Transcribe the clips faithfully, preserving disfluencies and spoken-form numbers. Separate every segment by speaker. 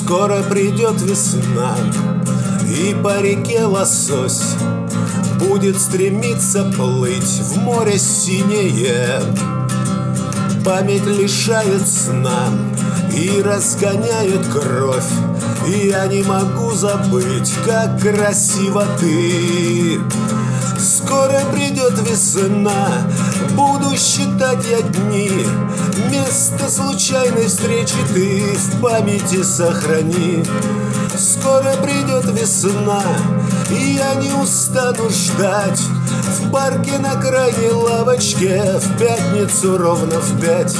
Speaker 1: Скоро придет весна, и по реке лосось будет стремиться плыть в море синее. Память лишает сна и разгоняет кровь, и я не могу забыть, как красиво ты. Скоро придет весна, буду считать я дни, место случайной встречи ты в памяти сохрани. Скоро придет весна, и я не устану ждать в парке на крайней лавочке в пятницу ровно в пять.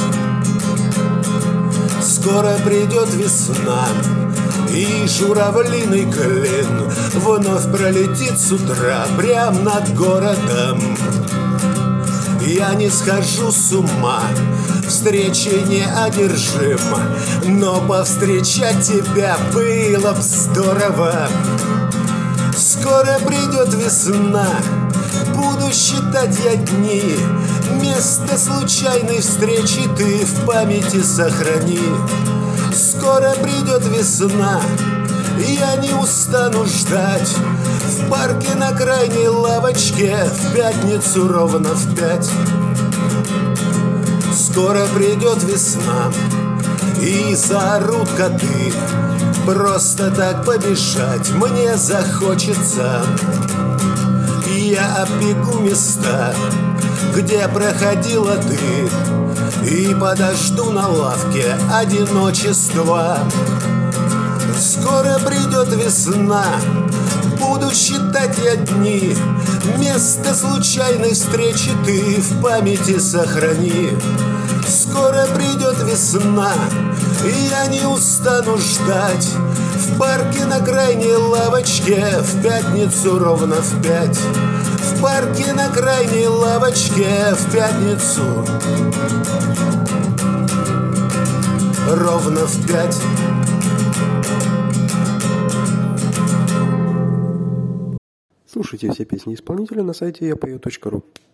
Speaker 1: Скоро придет весна, и журавлиный клин вновь пролетит с утра прям над городом. Я не схожу с ума, встречей неодержима, но повстречать тебя было б здорово. Скоро придет весна, буду считать я дни, место случайной встречи ты в памяти сохрани. Скоро придет весна, и я не устану ждать в парке на крайней лавочке в пятницу ровно в пять. Скоро придет весна, и заорут коты, просто так побежать мне захочется. Я оббегу места, где проходила ты, и подожду на лавке одиночества. Скоро придет весна, буду считать я дни, место случайной встречи ты в памяти сохрани. Скоро придет весна, и я не устану ждать в парке на крайней лавочке в пятницу ровно в пять. В парке на крайней лавочке в пятницу ровно в пять.
Speaker 2: Слушайте все песни исполнителя на сайте я пою точка ру.